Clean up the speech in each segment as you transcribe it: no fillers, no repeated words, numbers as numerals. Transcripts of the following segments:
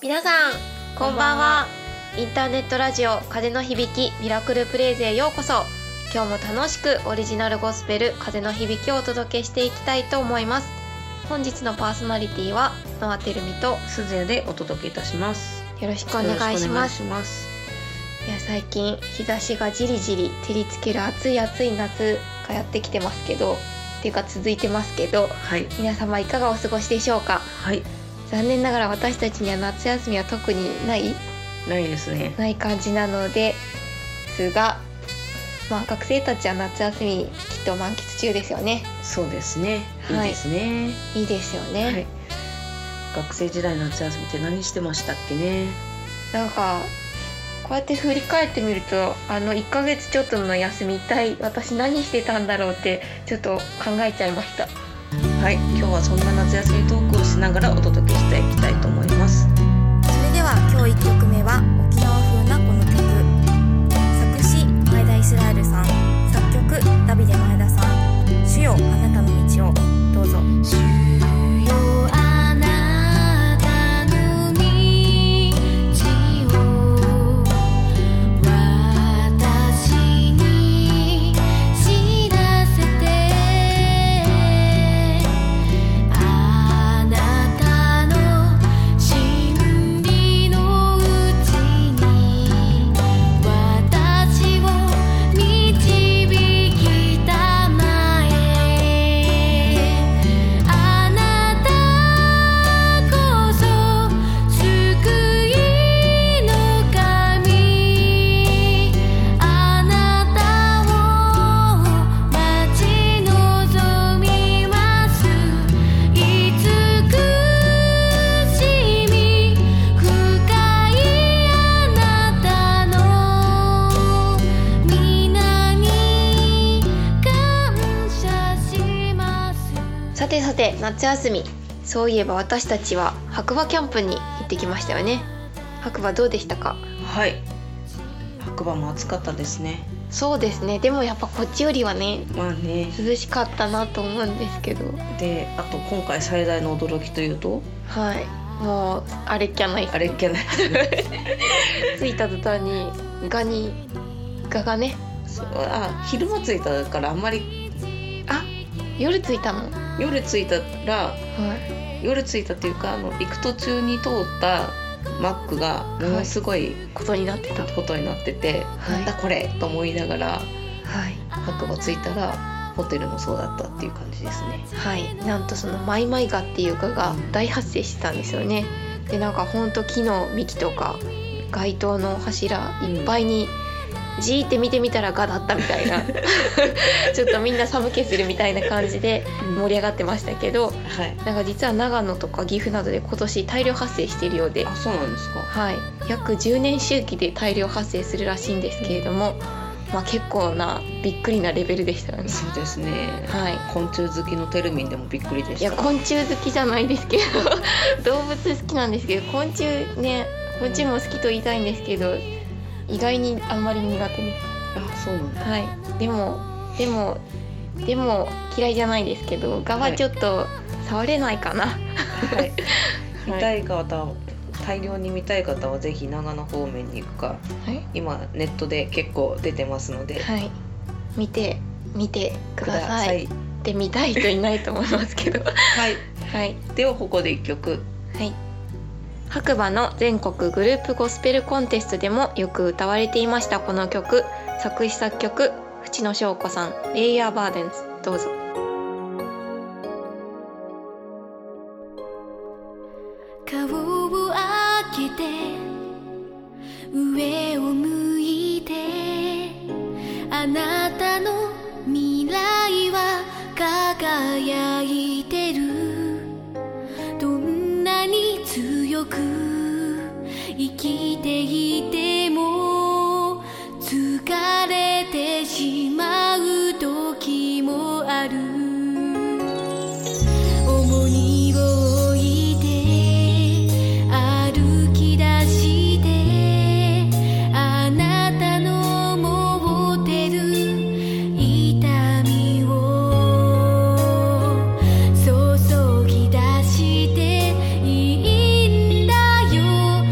皆さんこんばんは。インターネットラジオ風の響きミラクルプレイズへようこそ。今日も楽しくオリジナルゴスペル風の響きをお届けしていきたいと思います。本日のパーソナリティはノアテルミとスズヤでお届けいたします。 よろしくお願いします。いや最近日差しがじりじり照りつける暑い夏がやってきてますけどっていうか続いてますけど、 はい、 皆様いかがお過ごしでしょうか。 はい、 残念ながら私たちには夏休みは特にないですね。 ない感じなのですが、学生たちは夏休みきっと満喫中ですよね。 そうですね。いいですね。 いいですよね。はい、 学生時代の夏休みって何してましたっけね。 なんかこうやって振り返ってみると1ヶ月ちょっとの休み一体私何してたんだろうってちょっと考えちゃいました。 はい、今日はそんな夏休みトークをしながらお届けしていきたいと思います。 それでは今日1曲目は沖縄風なこの曲、作詞前田イスラエルさん、作曲ダビデ前田さん、主よあなたの道をどうぞ。主よあなたの道を私に知らせて、あなたの真理のうちに私を導きたまえ、あなたこそ救いの神、あなたを待ち望みます。慈しみ深いあなたの皆に感謝します。さて夏休み、そういえば私たちは白馬キャンプに行ってきましたよね。白馬どうでしたか？ はい、白馬も暑かったですね。 そうですね。でもやっぱこっちよりはね、涼しかったなと思うんですけど。で、 あと今回最大の驚きというと、 はい、もうあれっきゃない着いた途端にガがね、 昼間着いたからあんまり、 夜着いたの？ 夜着いたら、 はい、 夜着いたっていうか行く途中に通ったマックがものすごいことになってて、 なんだこれと思いながら、白馬着いたらホテルもそうだったっていう感じですね。 はい、なんとそのマイマイガっていう蚊が大発生してたんですよね。で、なんかほんと木の幹とか街灯の柱いっぱいにじーって見てみたらガだったみたいなちょっとみんな寒気するみたいな感じで盛り上がってましたけど、なんか実は長野とか岐阜などで今年大量発生しているようで、 そうなんですか。 はい、約10年周期で大量発生するらしいんですけれども、結構なびっくりなレベルでしたよね。 そうですね、 はい、 昆虫好きのテルミンでもびっくりでした。 いや昆虫好きじゃないですけど動物好きなんですけど、昆虫も好きと言いたいんですけど、意外にあんまり苦手です。 そうなんだ。 はい、でも嫌いじゃないですけど、蛾はちょっと触れないかな。 見たい方、大量に見たい方はぜひ長野方面に行くか、今ネットで結構出てますので、見てください。で見たい人いないと思いますけどではここで1曲。白馬の全国グループゴスペルコンテストでもよく歌われていましたこの曲、作詞作曲淵野翔子さん、レイヤーバーデンズ、どうぞ。顔を開けて上を向いて、あなたの未来は輝いてる、どんなに強く生きていても疲れてしまう時もある、重荷を置いて歩き出してあなたの持ってる痛みを注ぎ出していいんだよ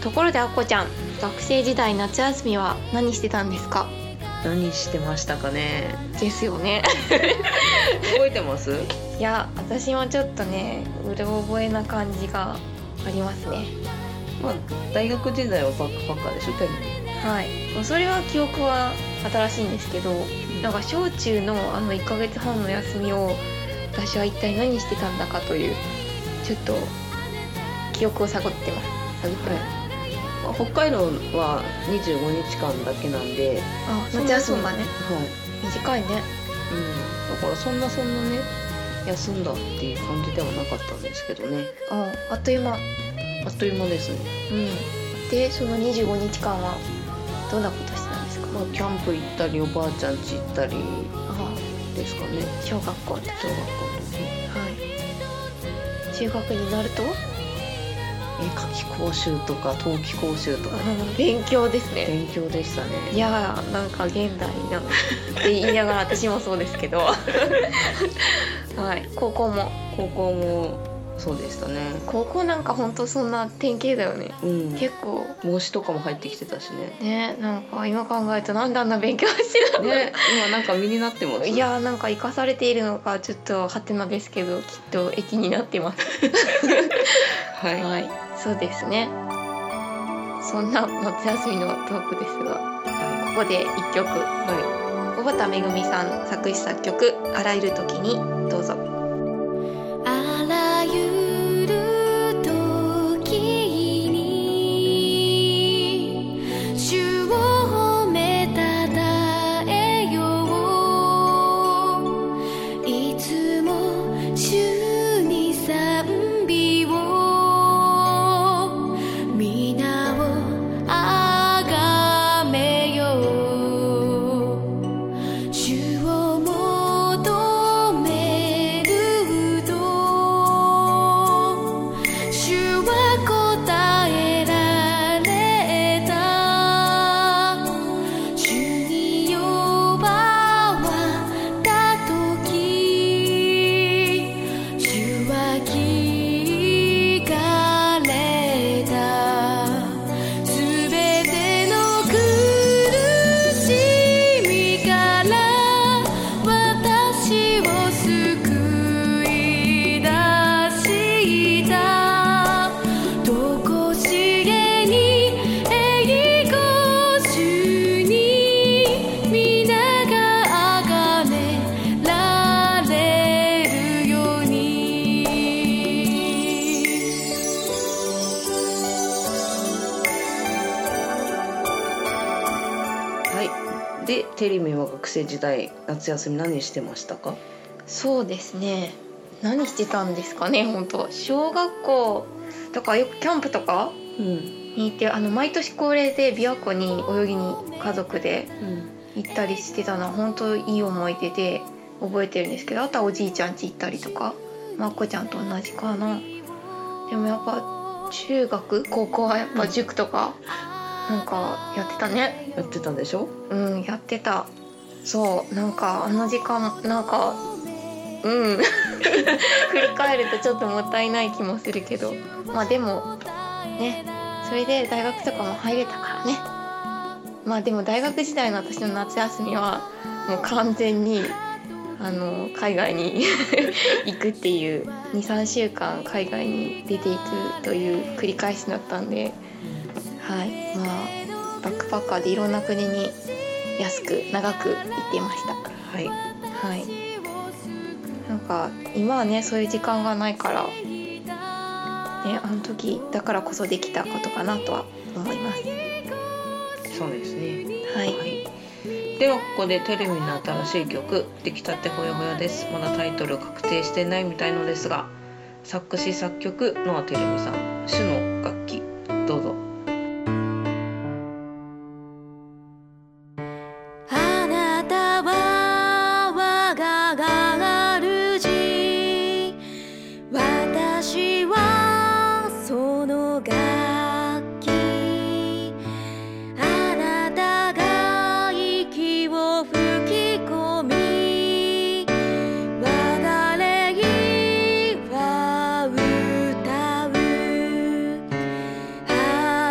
ところであっこちゃん、学生時代夏休みは何してたんですか？ 何してましたかね。 ですよね覚えてます？ いや、私もちょっとね、うろ覚えな感じがありますね。 まあ大学時代はバックパッカーでしょ、テレビ。 はい、それは記憶は新しいんですけど、なんか小中の1ヶ月半の休みを私は一体何してたんだかという、ちょっと記憶を探ってます。 北海道は25日間だけなんで、 夏休みがね、短いね。 だからそんなね休んだっていう感じではなかったんですけどね。 あっという間ですね。 で、その25日間はどんなことしてたんですか？ キャンプ行ったり、おばあちゃん家行ったりですかね。 小学校の時。中学になると絵描き講習とか陶器講習とか、 勉強ですね。 勉強でしたね。 いやー、なんか現代なって言いながら私もそうですけど高校もそうでしたね。 高校なんかほんとそんな典型だよね。結構模試とかも入ってきてたしね。 なんか今考えるとなんであんな勉強してたのね。今なんか身になってます。 いや、なんか生かされているのかちょっとハテナですけど、きっと益になってますはい、そうですね。そんな夏休みのトークですが、ここで1曲、小畑めぐみさん作詞作曲「あらゆる時に」どうぞ。 あらゆる時に主を褒めたたえよう。いつも主に賛美を皆をあがめよう。主を求めると主は答えられた。主に呼ばわった時主は聞かれた。すべての苦しみから私を救い出した。とこしえに栄光主に皆があがめられるように。 で、テリミは学生時代夏休み何してましたか？ そうですね、何してたんですかね。本当小学校とかよくキャンプとかに行って、毎年恒例で琵琶湖に泳ぎに家族で行ったりしてたのは本当いい思い出で覚えてるんですけど、あとはおじいちゃん家行ったりとか、まっこちゃんと同じかな。でもやっぱ中学高校はやっぱ塾とかなんかやってたね。 やってたでしょ？ やってた。そう、なんか時間なんか振り返るとちょっともったいない気もするけど、まあでもね、それで大学とかも入れたからね。まあでも大学時代の私の夏休みはもう完全に海外に行くっていう 2,3 週間海外に出ていくという繰り返しだったんで、まあバックパッカーでいろんな国に安く長く行っていました。なんか今はね、そういう時間がないからね、あの時だからこそできたことかなとは思います。 そうですね。ではここでテレビの新しい曲「出来たてほやほや」です。まだタイトル確定してないみたいのですが、作詞作曲ノアテレビさん、主の楽器どうぞ。 あなたは我が主、私はその楽器。あなたが息を吹き込み、我が霊は歌う。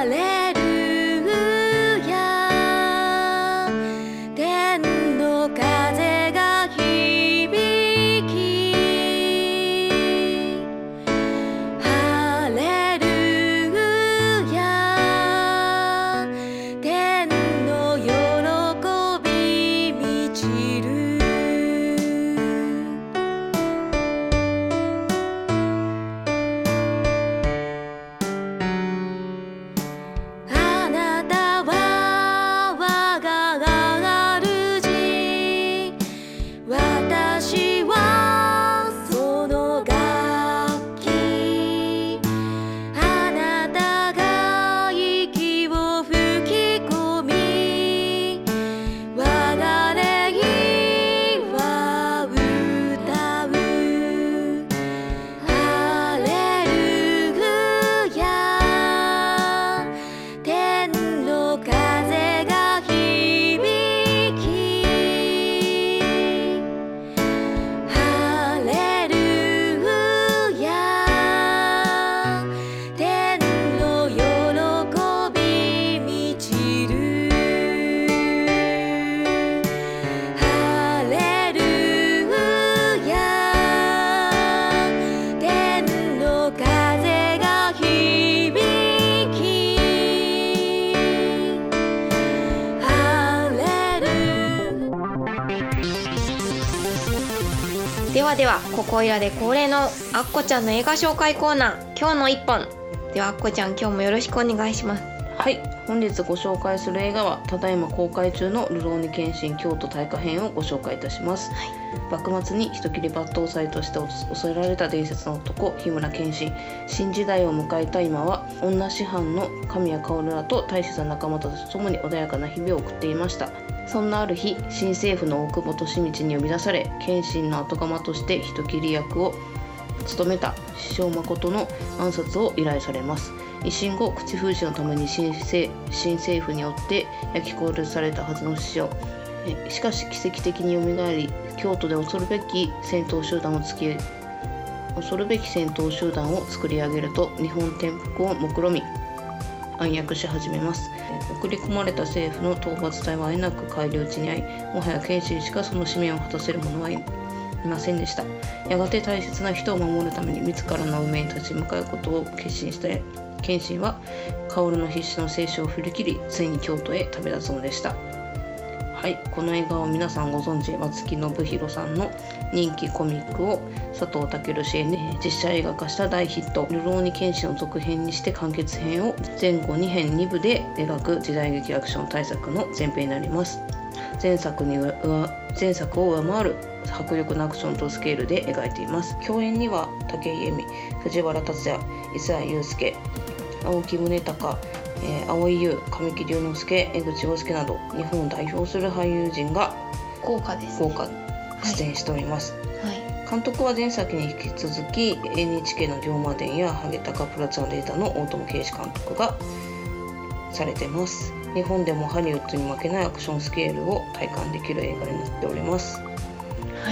ではでは、ここいらで恒例のあっこちゃんの映画紹介コーナー、今日の一本。ではあっこちゃん、今日もよろしくお願いします。 はい、本日ご紹介する映画はただいま公開中のるろうに剣心京都大火編をご紹介いたします。幕末に人斬り抜刀斎として恐れられた伝説の男日村剣心。新時代を迎えた今は女師範の神谷薫らと大切な仲間たちと共に穏やかな日々を送っていました。そんなある日、新政府の大久保利通に呼び出され、剣心の後釜として人斬り役を務めた師匠誠の暗殺を依頼されます。維新後、口封じのために新政府によって焼き殺されたはずの師匠。しかし奇跡的に蘇り、京都で恐るべき戦闘集団を作り上げると、日本転覆を目論み暗躍し始めます。送り込まれた政府の討伐隊はあえなく返り討ちに遭い、もはや剣心しかその使命を果たせる者はいませんでした。やがて大切な人を守るために自らの運命に立ち向かうことを決心して剣心は薫の必死の生死を振り切り、ついに京都へ旅立つのでした。はい、この映画を皆さんご存知、松木信弘さんの人気コミックを佐藤健主演で実写映画化した大ヒット、るろうに剣心の続編にして完結編を前後2編2部で描く時代劇アクション大作の前編になります。前作を上回る迫力のアクションとスケールで描いています。共演には武井絵美、藤原竜也、伊佐谷友介、青木宗隆、蒼井優、神木隆之介、江口洋介など日本を代表する俳優陣が豪華です、ね、 出演しております。 はい、 監督は前作に引き続き NHK の龍馬伝やハゲタカプラチナレータの大友圭司監督がされています。日本でもハリウッドに負けないアクションスケールを体感できる映画になっております。 はい、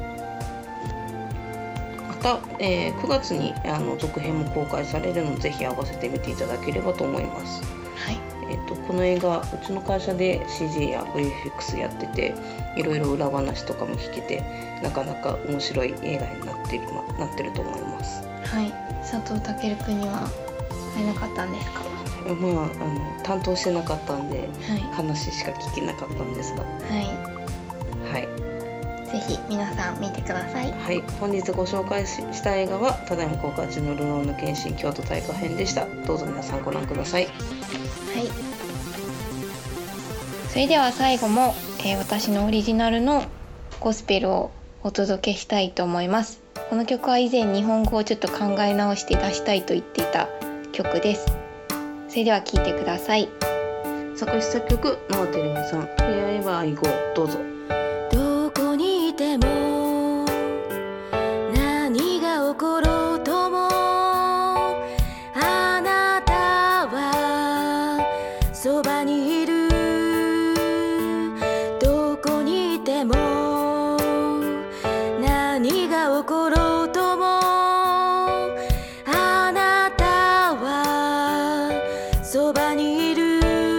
また、9月に続編も公開されるので、ぜひ合わせて見ていただければと思います。 はい、 この映画、うちの会社で CG や VFX やってて、いろいろ裏話とかも聞けて、なかなか面白い映画になってると思います。 はい、佐藤健くんには会えなかったんですか？ 担当してなかったんで、 はい、 話しか聞けなかったんですが、はい、 ぜひ皆さん見てください。 はい、本日ご紹介した映画はただいま公開中のるろうの剣心京都大火編でした。どうぞ皆さんご覧ください。 はい、それでは最後も、私のオリジナルのゴスペルをお届けしたいと思います。この曲は以前日本語をちょっと考え直して出したいと言っていた曲です。それでは聴いてください。 作詞作曲野照美さん、Wherever I Go、どうぞ。 どこにいても何が起ころうとも、あなたはそばにいる。どこにいても何が起ころうとも、あなたはそばにいる。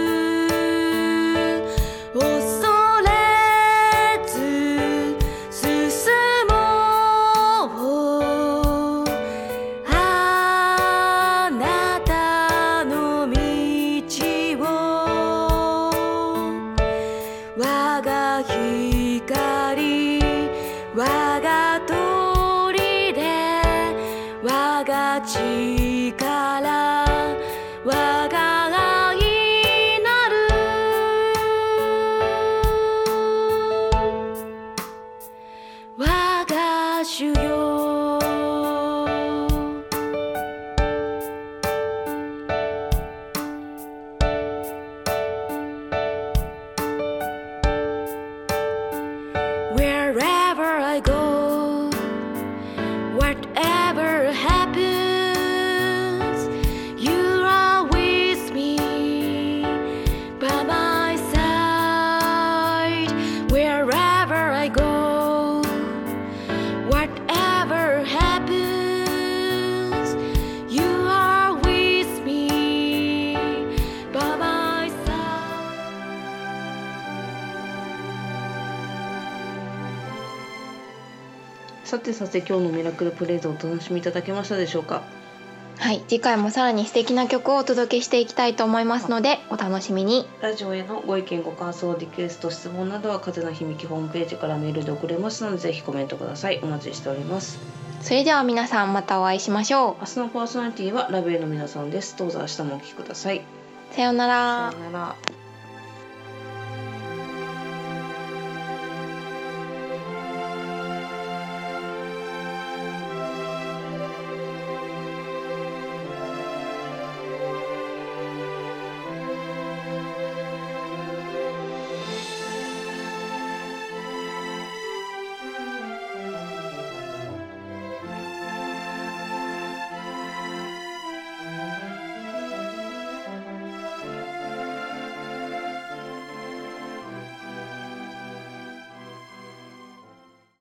我が光、我が砦、我が力、我が愛なる。我が主よ、Wherever I go, whatever happens, you are with me by my side. Wherever I go, whatever happens, you are with me by my side. さて今日のミラクルプレイズをお楽しみいただけましたでしょうか。 はい、次回もさらに素敵な曲をお届けしていきたいと思いますのでお楽しみに。 ラジオへのご意見ご感想リクエスト質問などは風の響きホームページからメールで送れますのでぜひコメントください。お待ちしております。 それでは皆さんまたお会いしましょう。 明日のパーソナリティはラブエの皆さんです。どうぞ明日もお聞きください。 さようなら。 さようなら。